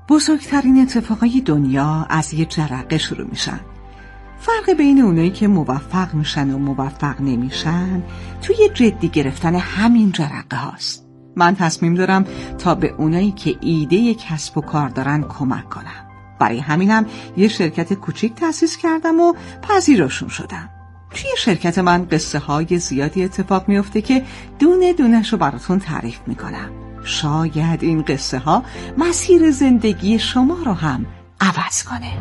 بزرگترین اتفاقای دنیا از یه جرقه شروع میشن. فرق بین اونایی که موفق میشن و موفق نمیشن توی جدی گرفتن همین جرقه هاست. من تصمیم دارم تا به اونایی که ایده کسب و کار دارن کمک کنم. برای همینم یه شرکت کوچیک تأسیس کردم و پذیراشون شدم. توی شرکت من قصه های زیادی اتفاق میفته که دونه دونش رو براتون تعریف میکنم. شاید این قصه ها مسیر زندگی شما رو هم عوض کنه.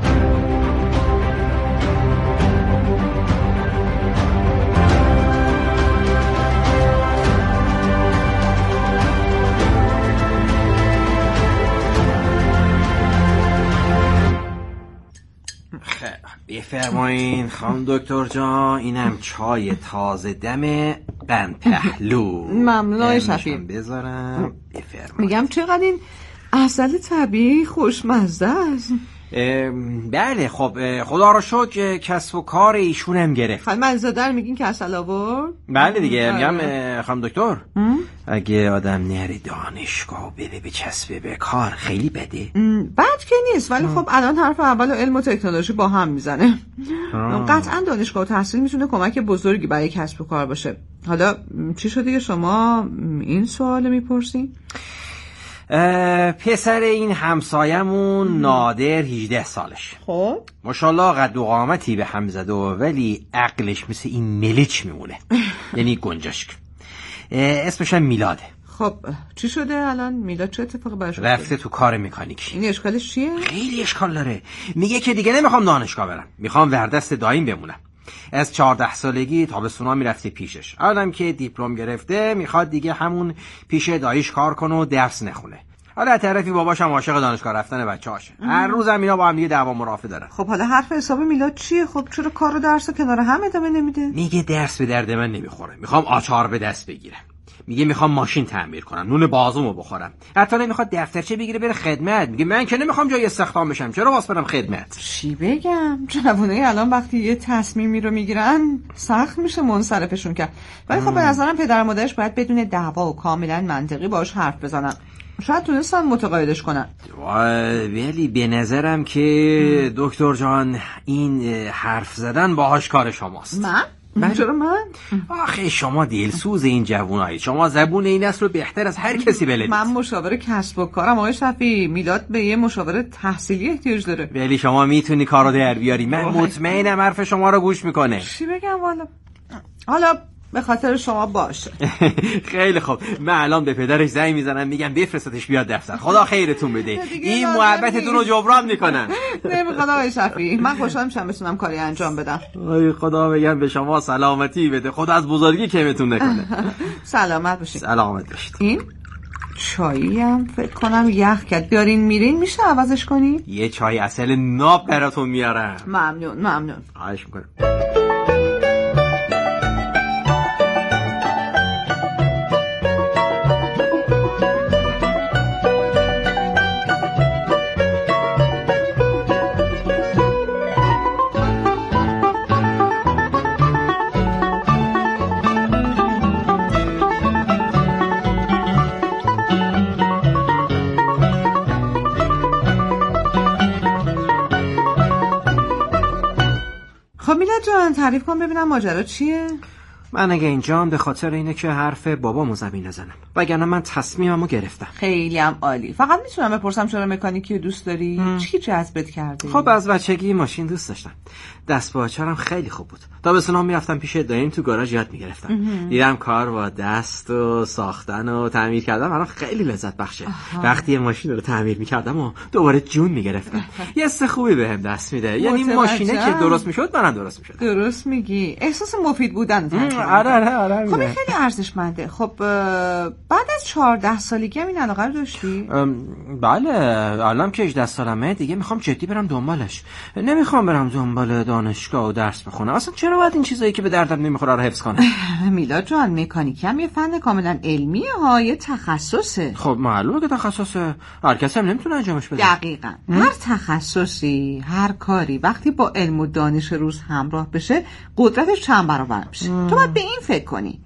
بفرمایین خانم دکتر جان، اینم چای تازه دم قند پهلو. ممنون آقای شفیع. بذارم. بفرمایین. میگم چقدر این عسل طبیعی خوشمزه است. بله خب خدا رو شکر کسب و کار ایشونم گرفت. خانم علیزاده میگین که عسل آورد؟ بله دیگه. میگم خانم دکتر اگه آدم نره دانشگاه بره به چسبه به کار خیلی بده. بد که نیست، ولی خب الان حرف اول و علم و تکنولوژی با هم میزنه. قطعا دانشگاه و تحصیل میتونه کمک بزرگی برای کسب و کار باشه. حالا چی شده که شما این سوال میپرسین؟ پسر این همسایمون نادر 18 سالش. خب ماشاءالله قد و قامتی به هم زده ولی عقلش مثل این ملچ میمونه. یعنی گنجشک. اسمش هم میلاده. خب چی شده الان؟ میلاد چه اتفاقی براش افتاده؟ رفته تو کار مکانیکی. این اشکالش چیه؟ خیلی اشکال داره. میگه که دیگه نمیخوام دانشگاه برم، میخوام وردست دایم بمونم. از 14 سالگی تابستونا میرفته پیشش. الانم که دیپلم گرفته میخواد دیگه همون پیش داییش کار کنه و درس نخونه. حالا طرفی باباش هم عاشق دانشگاه رفتن بچه‌هاشه. هر روزم اینا با هم دیگه دعوا مرافع دارن. خب حالا حرف حساب میلاد چیه؟ خب چرا کار و درس کنار هم ادامه نمیده؟ میگه درس به درد من نمیخوره، میخوام آچار به دست بگیرم. میگه میخوام ماشین تعمیر کنم، نون بازومو بخورم. حتی نمیخواد دفترچه بگیره بره خدمت. میگه من که نمیخوام جای استخدام بشم، چرا واسه برم خدمت؟ چی بگم؟ جوونای الان وقتی یه تصمیمی رو میگیرن سخت میشه منصرفشون کرد. ولی خب به نظرم پدر مادرش باید بدون دعوا و کاملا منطقی باهاش حرف بزنن. شاید تونستن متقاعدش کنن. ولی به نظرم که دکتر جان این حرف زدن باهاش کار شماست. من؟ چرا من؟ آخه شما دلسوز این جوونایی، شما زبون این نسل رو بهتر از هر کسی بلدید. من مشاور کسب و کارم آقای شفیع. میلاد به یه مشاور تحصیلی احتیاج داره. ولی شما میتونی کارو در بیاری. من مطمئنم حرف شما رو گوش میکنه. چی بگم حالا به خاطر شما باشه. خیلی خوب، من الان به پدرش زنگ میزنم میگم بفرستش بیاد دفتر. خدا خیرتون بده. این محبتتون رو جبران میکنم. نمیخواد آقای شفیع. من خوشحال میشم بتونم کاری انجام بدم. ای خدا بگم به شما سلامتی بده. خدا از بزرگی کمتون نکنه. سلامت باشید. سلامت باشید. این چایی هم فکر کنم یخ کرد. بیارین میرین میشه عوضش کنی؟ یه چای عسل ناب براتون میارم. ممنون. خواهش میکنم. خب میلاد جان تعریف کن ببینم ماجرا چیه؟ من اگه اینجام به خاطر اینه که حرف بابامو زمین نزنم، وگرنه من تصمیممو گرفتم. خیلی هم عالی. فقط میتونم بپرسم چرا مکانیکی رو دوست داری؟ چی جذبت کرده؟ خب از بچگی ماشین دوست داشتم. دست باچرم خیلی خوب بود. تابستونا میرفتم پیش دایم تو گاراژ یاد میگرفتم. دیدم کار با دست و ساختن و تعمیر کردن برام خیلی لذت بخشه. وقتی ماشین رو تعمیر میکردم و دوباره جون میگرفتم. یه حس خوبی بهم دست میده. یعنی ماشینه که درست میشد منم درست میشد. درست میگی. احساس مفید بودن. آره. خب خیلی ارزشمنده. خب بعد از 14 سالگی هم این علاقه رو داشتی؟ بله، الان که 18 سالمه دیگه میخوام جدی برم دنبالش. نمیخوام برم دنبال دانشگاه و درس بخونم. اصلا چرا باید این چیزایی که به دردم نمیخوره رو حفظ کنم؟ میلاد جان مکانیکی هم یه فن کاملا علمیه ها، یه تخصصه. خب معلومه که تخصصه. هر کسی هم نمیتونه انجامش بده. دقیقاً. هر تخصصی، هر کاری وقتی با علم و دانش روز همراه بشه قدرتش چند برابر میشه. تو باید به این فکر کنی.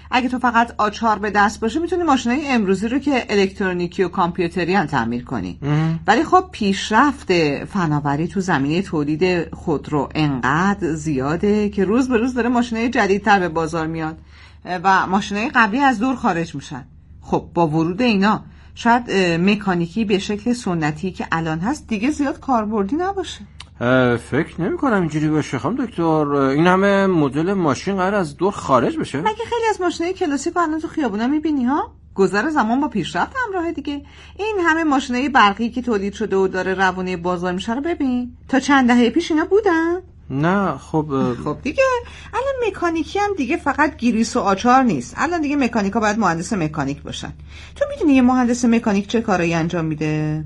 اگه تو فقط آچار به دست باشه میتونی ماشینای امروزی رو که الکترونیکی و کامپیوتری هم تعمیر کنی. ولی خب پیشرفت فناوری تو زمینه تولید خودرو انقدر زیاده که روز به روز داره ماشینای جدیدتر به بازار میاد و ماشینای قبلی از دور خارج میشن. خب با ورود اینا شاید مکانیکی به شکل سنتی که الان هست دیگه زیاد کاربردی نباشه. فکر نمی کنم اینجوری باشه خانم دکتر. این همه مدل ماشین قرار از دور خارج بشه؟ مگه خیلی از ماشینای کلاسیک الان تو خیابونا میبینی ها؟ گذر زمان با پیشرفت همراهه دیگه. این همه ماشینای برقی که تولید شده و داره روونه بازار میشه رو ببین. تا چند دهه پیش اینا بودن؟ نه خب دیگه الان مکانیکی هم دیگه فقط گریس و آچار نیست. الان دیگه مکانیکا باید مهندس مکانیک باشن. تو میدونی یه مهندس مکانیک چه کارایی انجام میده؟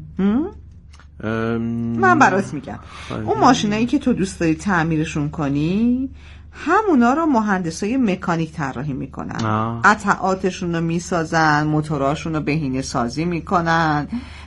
من برات میگم. اون ماشینایی که تو دوست داری تعمیرشون کنی همونا رو مهندسای مکانیک طراحی میکنن. قطعاتشون رو میسازن، موتوراشون رو بهینه سازی میکنن،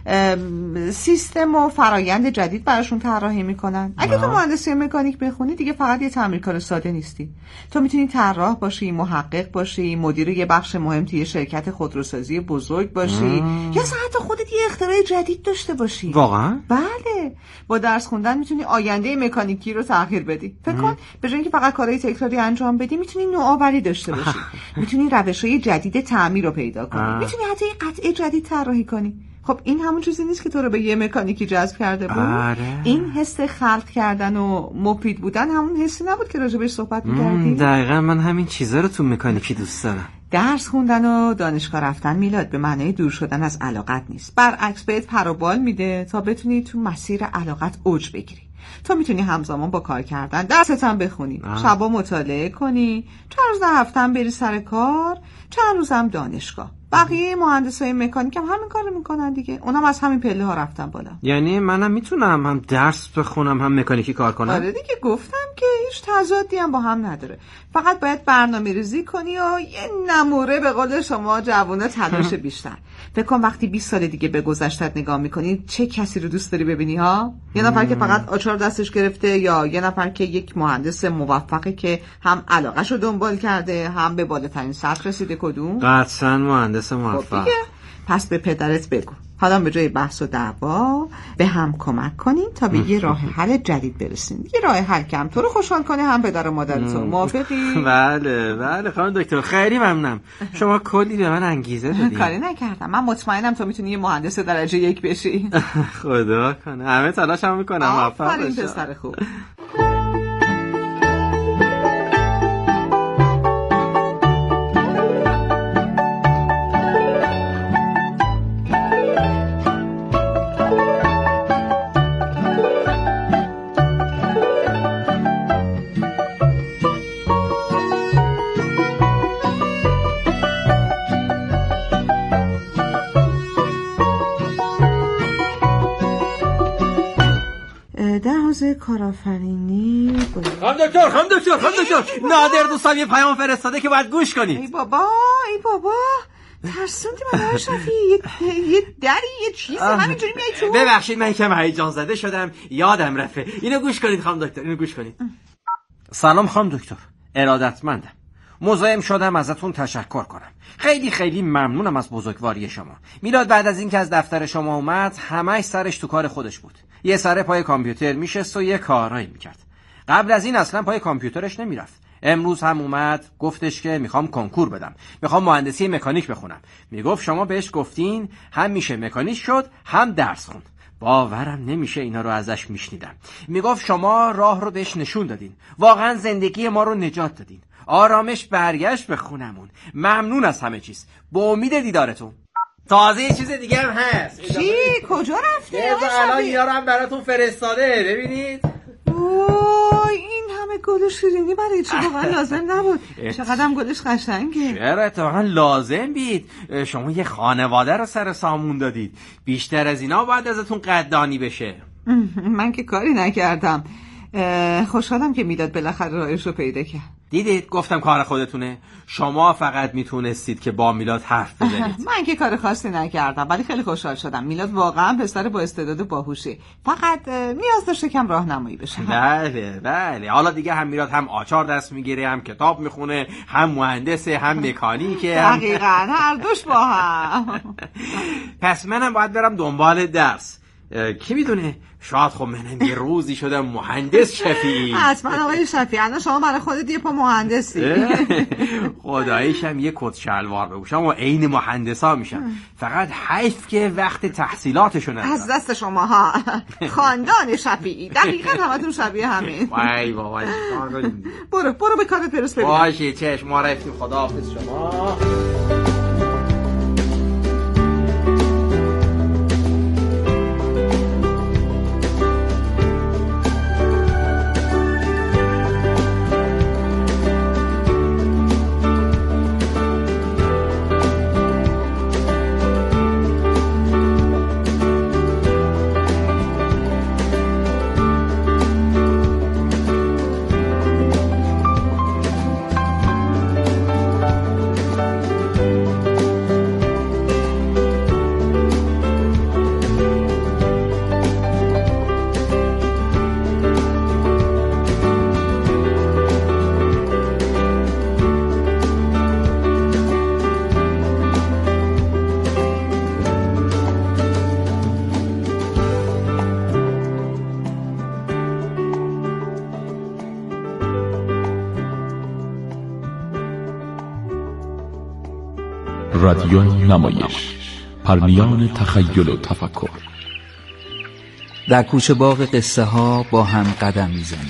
سیستم و فرایند جدید براشون طراحی میکنن. اگه تو مهندسی مکانیک بخونی دیگه فقط یه تعمیرکار ساده نیستی. تو میتونی طراح باشی، محقق باشی، مدیر یه بخش مهم توی شرکت خودروسازی بزرگ باشی، یا حتی خودت یه اختراع جدید داشته باشی. واقعا؟ بله. با درس خوندن میتونی آینده مکانیکی رو تغییر بدی. فکر کن به جای اینکه فقط کارهای تکراری انجام بدی میتونی نوآوری داشته باشی. میتونی روش‌های جدید تعمیر رو پیدا کنی. میتونی حتی یه قطعه جدید طراحی کنی. خب این همون چیزی نیست که تو رو به یه مکانیکی جذب کرده بود؟ این حس خلق کردن و مفید بودن همون حسی نبود که راجع بهش صحبت می‌کردی؟ دقیقاً من همین چیزا رو تو مکانیکی دوست دارم. درس خوندن و دانشگاه رفتن میلاد به معنای دور شدن از علاقت نیست. برعکس بهت پر و بال میده تا بتونی تو مسیر علاقت اوج بگیری. تو میتونی همزمان با کار کردن درست هم بخونی، شبا مطالعه کنی، چند روز در هفته هم بری سر کار، چند روز هم دانشگاه. بقیه مهندسای مکانیک هم همین کارو میکنن دیگه. اونم از همین پله ها رفتن بالا. یعنی منم میتونم هم درس بخونم هم مکانیکی کار کنم؟ آره دیگه، گفتم که هیچ تضادی هم با هم نداره. فقط باید برنامه‌ریزی کنی و یه نموره به قول شما جوونا تلاش بیشتر. فکر کن وقتی 20 سال دیگه به گذشتت نگاه میکنی چه کسی رو دوست داری ببینی ها؟ یه نفر که فقط آچار دستش گرفته یا یه نفر که یک مهندس موفقه که هم علاقه‌شو دنبال کرده هم به بالاترین سطح رسیده؟ کدوم؟ قطعاً مهندس موفق. خب پس به پدرت بگو حالا به جای بحث و دعوا به هم کمک کنیم تا به یه راه حل جدید برسیم. یه راه حل که هم تو رو خوشحال کنه هم پدر و مادر تو. موافقی؟ بله خانم دکتر خیلی ممنونم. شما کلی به من انگیزه دادید. کاری نکردم. من مطمئنم تو میتونی یه مهندس درجه 1 بشی. خدا کنه. همه تلاشمو میکنم. موفق باشی. پسر خوب. کارآفرینی. خانم دکتر نادر دوستم یه پیام فرستاده که باید گوش کنید. ای بابا ترسوندی من اشرفی. یه دری یه چیزی همینجوری میای تو. ببخشید من یکم هیجان زده شدم یادم رفته. اینو گوش کنید خانم دکتر، اینو گوش کنید. سلام خانم دکتر، ارادتمندم. مزاحم شدم ازتون تشکر کنم. خیلی ممنونم از بزرگواری شما. میلاد بعد از اینکه از دفتر شما اومد همش سرش تو کار خودش بود. یه سر پای کامپیوتر میشست و یه کارایی میکرد. قبل از این اصلا پای کامپیوترش نمیرفت. امروز هم اومد گفتش که میخوام کنکور بدم، میخوام مهندسی مکانیک بخونم. میگفت شما بهش گفتین هم میشه مکانیک شد هم درس خوند. باورم نمیشه اینا رو ازش میشنیدم. میگفت شما راه رو بهش نشون دادین، واقعا زندگی ما رو نجات دادین. آرامش برگشت به خونمون. ممنون از همه چیز. با امید دیدارتون. تازه یه چیز دیگه هم هست. چی؟ کجا رفتی؟ الان اینا رو هم براتون فرستاده. ببینید. وای این همه گل شیرینی برای چی؟ واقعا لازم نبود. چقدرم گلش قشنگه. چرا اتفاقا لازم بید. شما یه خانواده رو سر سامون دادید. بیشتر از اینا باید ازتون قدردانی بشه. من که کاری نکردم. خوشحالم که میلاد بالاخره راهش رو پیدا کرد. دیدید گفتم کار خودتونه. شما فقط میتونستید که با میلاد حرف بزنید. من که کار خاصی نکردم ولی خیلی خوشحال شدم. میلاد واقعا پسر با استعداد و باهوشی، فقط نیاز داشته کم راهنمایی بشه. بله حالا دیگه هم میلاد هم آچار دست میگیره، هم کتاب میخونه، هم مهندسه، هم مکانیکه. دقیقاً هر دوش با هم. پس منم باید برم دنبال درس. کی میدونه شاید خب منم یه روزی شدم مهندس شفیعی. حتما آقای شفیعی. الان شما برای خودت یه پا مهندسی. خداییشم یه کت شلوار بپوشم و عین مهندسا میشم. فقط حیف که وقت تحصیلاتشون از دست شماها. خاندان شفیعی دقیقاً همتون شبیه همین. وای بابا. برو به کارت برس ببینم. باشه چشم، ما رفتیم. خداحافظ شما. رادیو نمایش، پرنیان تخیل و تفکر. در کوچه باغ قصه ها با هم قدم میزنیم.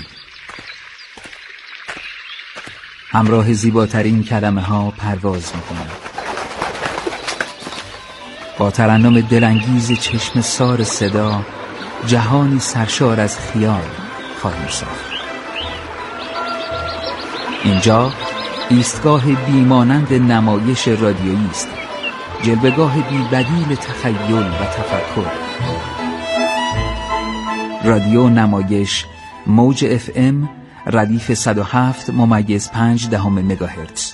همراه زیباترین کلمه ها پرواز میکنند. با ترنم دلانگیز چشم سار صدا جهانی سرشار از خیال خواهیم ساخت. اینجا ایستگاه بیمانند نمایش رادیویی است، جلوه‌گاه بی‌بدیل تخیل و تفکر. رادیو نمایش، موج FM، ردیف 107.5 مگاهرتز.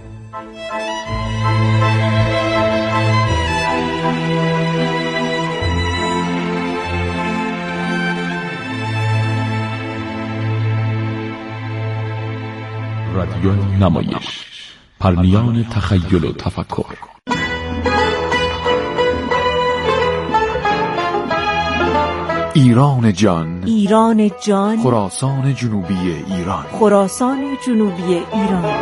رادیو نمایش، پرنیان تخیل و تفکر. ایران جان، ایران جان، خراسان جنوبی ایران، خراسان جنوبی ایران.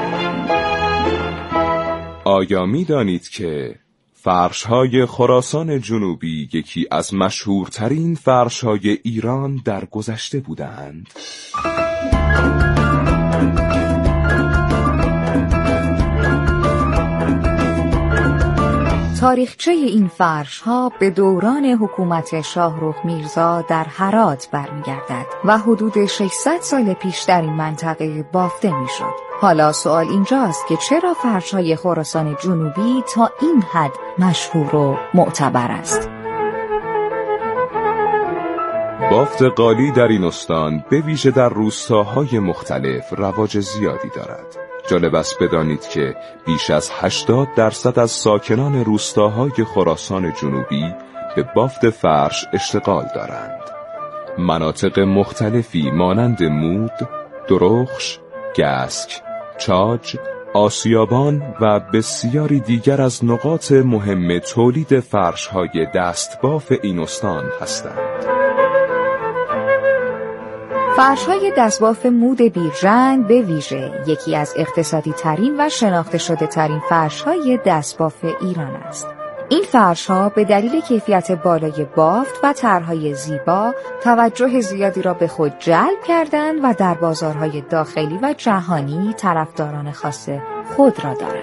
آیا می دانید که فرش‌های خراسان جنوبی یکی از مشهورترین فرش‌های ایران در گذشته بودند؟ تاریخچه این فرش‌ها به دوران حکومت شاهرخ میرزا در هرات برمیگردد و حدود 600 سال پیش در این منطقه بافته میشد. حالا سوال اینجاست که چرا فرش‌های خراسان جنوبی تا این حد مشهور و معتبر است؟ بافت قالی در این استان به ویژه در روستاهای مختلف رواج زیادی دارد. جالب است بدانید که بیش از 80% از ساکنان روستاهای خراسان جنوبی به بافت فرش اشتغال دارند. مناطق مختلفی مانند مود، درخش، گسک، چاج، آسیابان و بسیاری دیگر از نقاط مهم تولید فرش‌های دستباف این استان هستند. فرش‌های دستباف مود بیرجند به ویژه یکی از اقتصادی ترین و شناخته شده ترین فرش‌های دستباف ایران است. این فرش‌ها به دلیل کیفیت بالای بافت و طرح‌های زیبا توجه زیادی را به خود جلب کردند و در بازارهای داخلی و جهانی طرفداران خاص خود را دارند.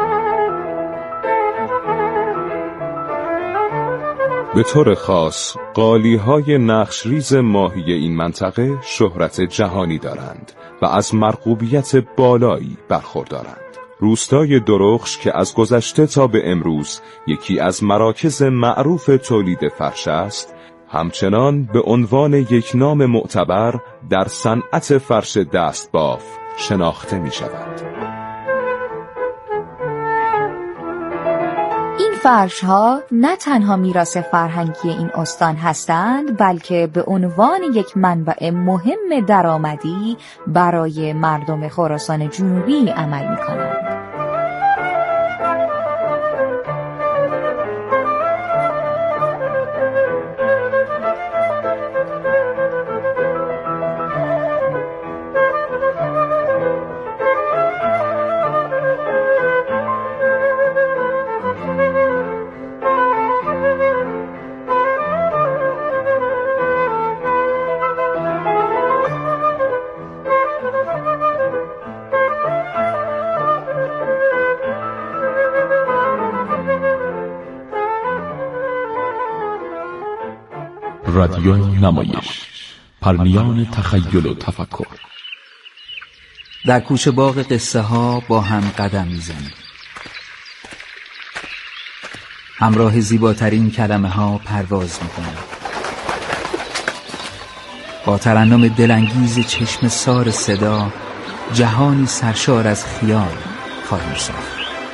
به طور خاص قالی‌های نقش‌ریز ماهی این منطقه شهرت جهانی دارند و از مرغوبیت بالایی برخوردارند. روستای درخش که از گذشته تا به امروز یکی از مراکز معروف تولید فرش است، همچنان به عنوان یک نام معتبر در صنعت فرش دستباف شناخته می شود. این فرش‌ها نه تنها میراث فرهنگی این استان هستند، بلکه به عنوان یک منبع مهم درآمدی برای مردم خراسان جنوبی عمل می‌کنند. رادیوی نمایش، پرنیان تخیل و تفکر. در کوچه باغ قصه ها با هم قدم میزنیم. همراه زیباترین کلمه ها پرواز میکنیم. با ترنم دلانگیز چشم سار صدا جهانی سرشار از خیال خواهیم ساخت.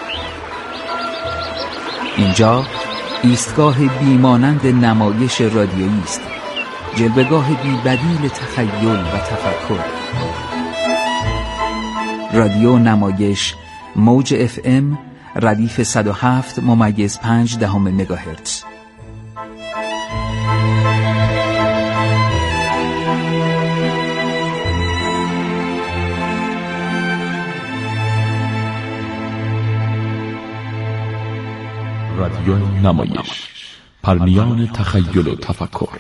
اینجا ایستگاه بیمانند نمایش رادیویی است، جلوه‌گاه بی‌بدیل تخیل و تفکر. رادیو نمایش، موج FM، ردیف 107.5 مگاهرتز. رادیوی نمایش، پرنیان تخیل و تفکر.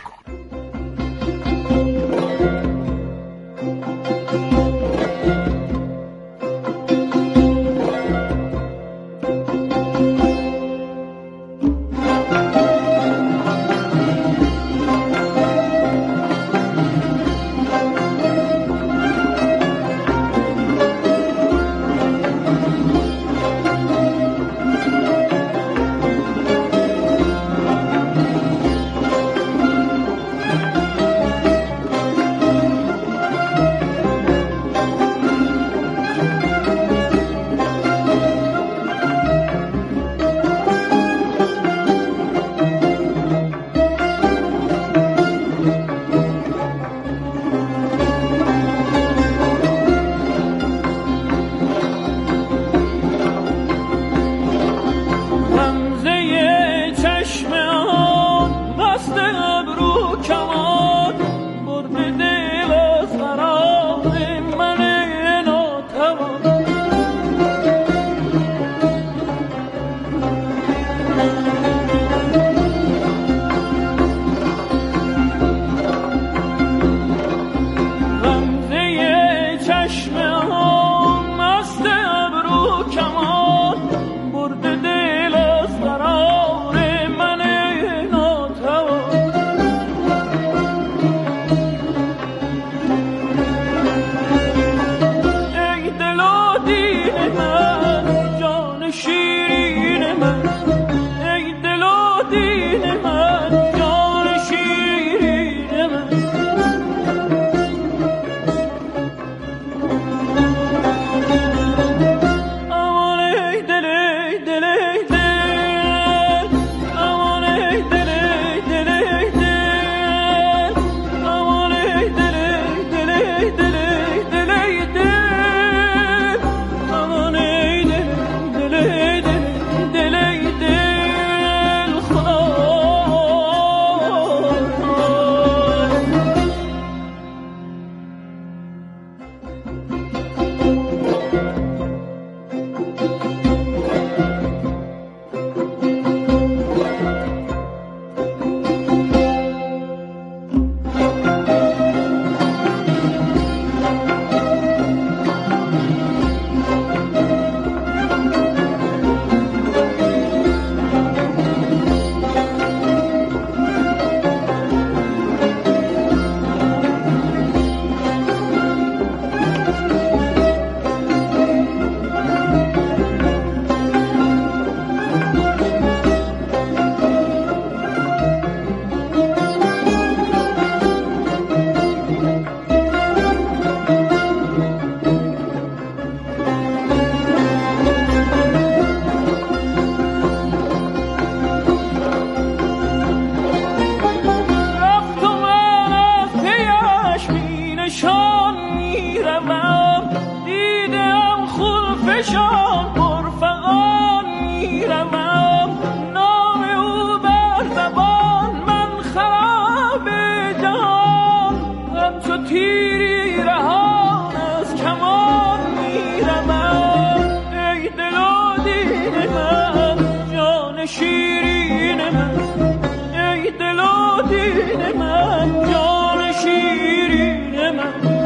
جان شیرین من، ای دل و دین من، جان شیرین من.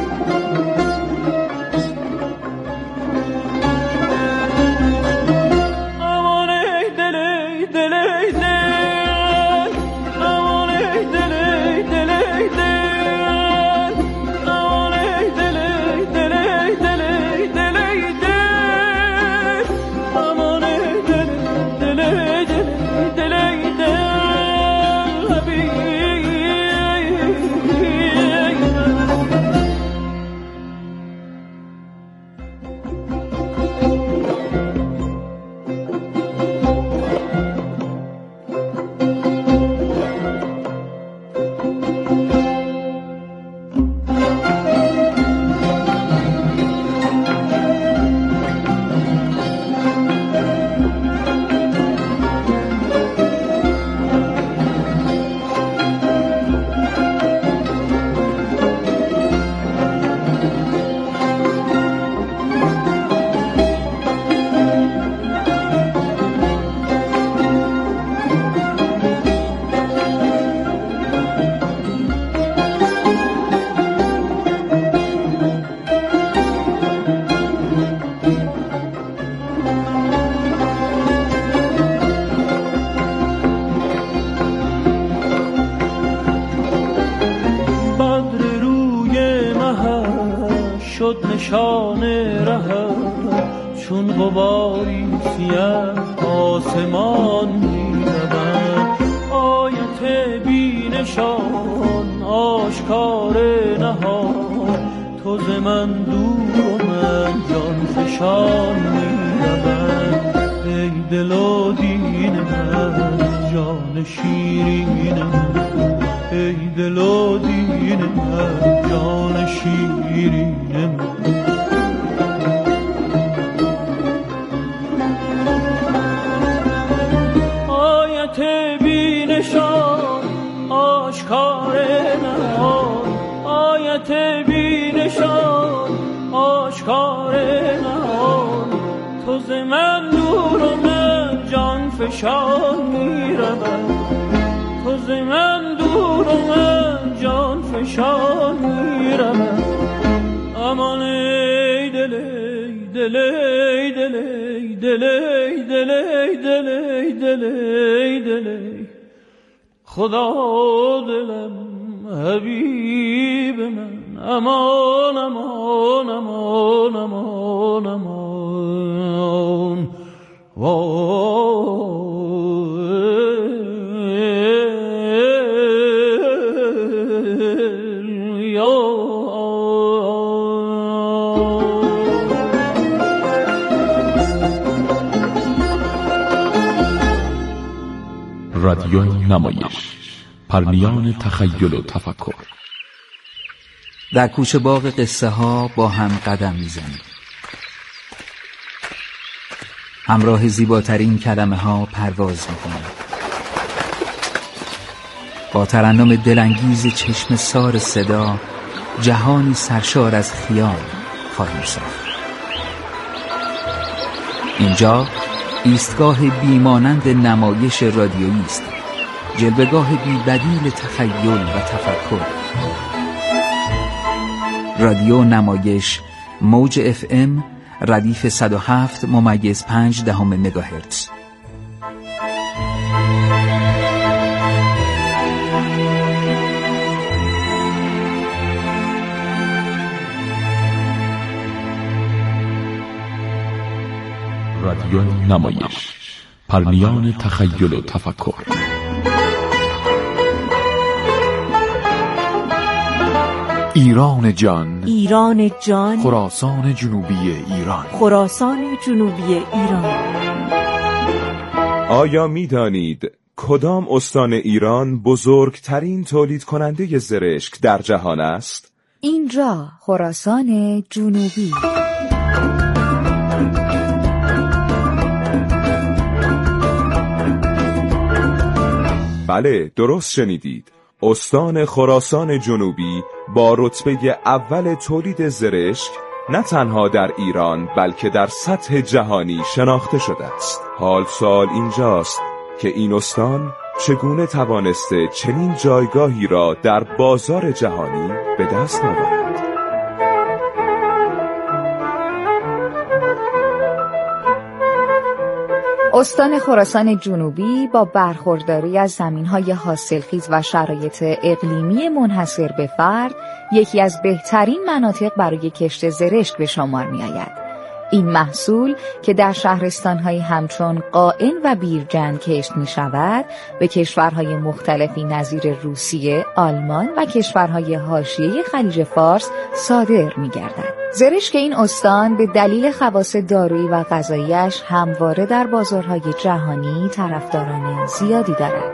امان ای دل ای دل ای دل، امان ای دل ای دل ای دل، امان ای دل ای دل ای دل ای دل ای دل، امان ای دل دل ای دل دل ای دل حبیب. شد نشان رهم، چون غباری سیه آسمان می‌روم. آیت بی نشان آشکار نهان، تو ز من دور و من جان فشان می‌روم. ای دل و دین من، جان شیرین من، ای دل و دین من، جان شیرین من. آیت بی نشان آشکار نهان، آیت بی نشان آشکار نهان، تو ز من دور و من جان فشان می‌روم. تو ز من دور و من جان فشان می‌روم. امان ای دل ای دل ای دل ای دل ای دل ای دل ای دل ای دل ای، خدا دلم حبیب من. امان امان امان امان امان رادیو نمایش، پرنیان تخیل و تفکر. در کوچه باغ قصه ها با هم قدم میزنیم. همراه زیباترین کلمه ها پرواز میکنیم. با ترنم دلانگیز چشم سار صدا جهانی سرشار از خیال خواهیم ساخت. اینجا ایستگاه بیمانند نمایش رادیویی است، جلوه‌گاه بی‌بدیل تخیل و تفکر. رادیو نمایش، موج FM ردیف 107.5 مگاهرتز. رادیو نمایش، پرنیان تخیل و تفکر. ایران جان، ایران جان، خراسان جنوبی ایران، خراسان جنوبی ایران. آیا می دانید کدام استان ایران بزرگترین تولید کننده زرشک در جهان است؟ اینجا خراسان جنوبی. بله، درست شنیدید. استان خراسان جنوبی با رتبه اول تولید زرشک نه تنها در ایران بلکه در سطح جهانی شناخته شده است. حال سوال اینجاست که این استان چگونه توانسته چنین جایگاهی را در بازار جهانی به دست آورد؟ استان خراسان جنوبی با برخورداری از زمین‌های حاصلخیز و شرایط اقلیمی منحصر به فرد یکی از بهترین مناطق برای کشت زرشک به شمار می‌آید. این محصول که در شهرستان‌های همچون قائن و بیرجند کشت می‌شود، به کشورهای مختلفی نظیر روسیه، آلمان و کشورهای حاشیه خلیج فارس صادر می‌گردد. زرشک این استان به دلیل خواص دارویی و غذایی‌اش همواره در بازارهای جهانی طرفداران زیادی دارد.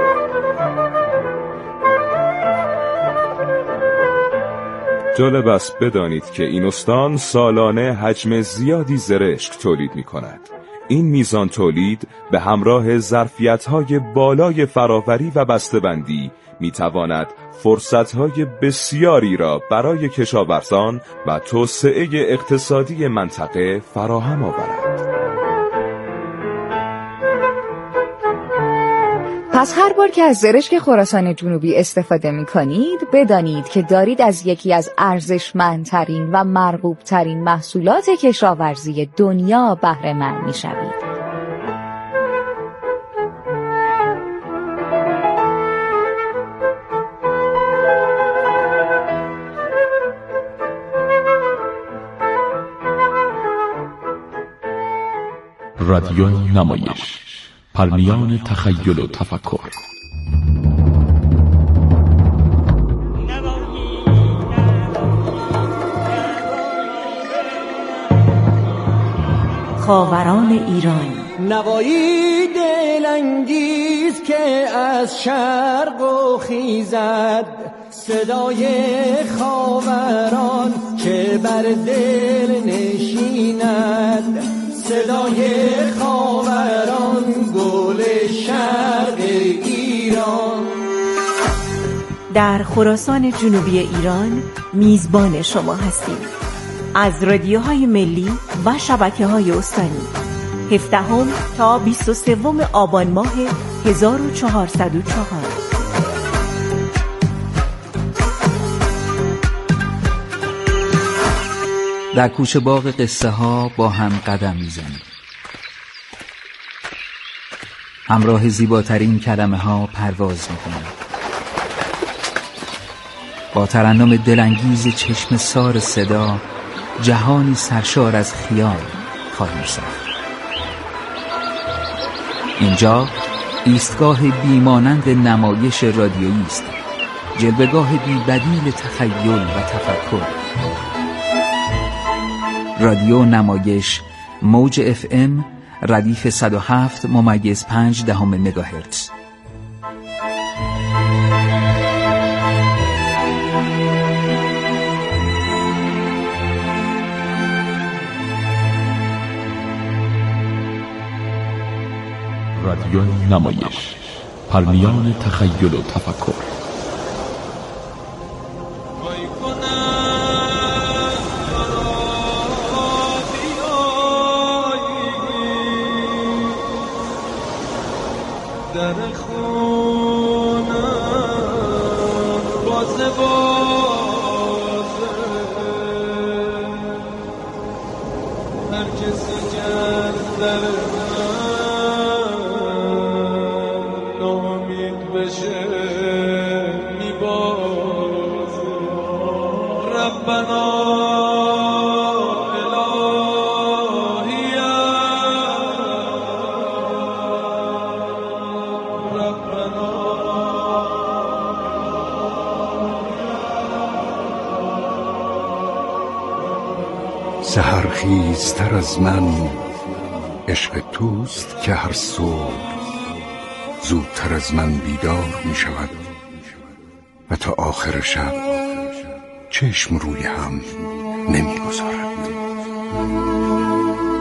جالب است بدانید که این استان سالانه حجم زیادی زرشک تولید می کند. این میزان تولید به همراه ظرفیت‌های بالای فراوری و بسته‌بندی می تواند فرصت‌های بسیاری را برای کشاورزان و توسعه اقتصادی منطقه فراهم آورد. پس هر بار که از زرشک خراسان جنوبی استفاده می کنید، بدانید که دارید از یکی از ارزشمندترین و مرغوبترین محصولات کشاورزی دنیا بهره مند می شوید. رادیو نمایش، پرنیان تخیل و تفکر. خاوران ایران، نوایی دلانگیز که از شرق و خیزد، صدای خاوران که بر دل نشیند، صدای خاوران گل شرق ایران. در خراسان جنوبی ایران میزبان شما هستیم. از رادیوهای ملی و شبکه‌های استانی 17 تا 23 آبان ماه 1404. در کوچه باغ قصه ها با هم قدم میزنیم. همراه زیباترین کلمه ها پرواز میکنیم. با ترنم دلانگیز چشم سار صدا جهانی سرشار از خیال خواهیم ساخت. اینجا ایستگاه بیمانند نمایش رادیویی است، جلوه‌گاه بی‌بدیل تخیل و تفکر. رادیو نمایش، موج FM، ردیف 107.5 مگاهرتز. رادیو نمایش، پرنیان تخیل و تفکر. در خونم بازه هر کسی کرد در من نامید بشه میبازه. ربنا سحرخیزتر از من عشق توست که هر صبح زودتر از من بیدار می شود و تا آخر شب چشم روی هم نمی گذارد.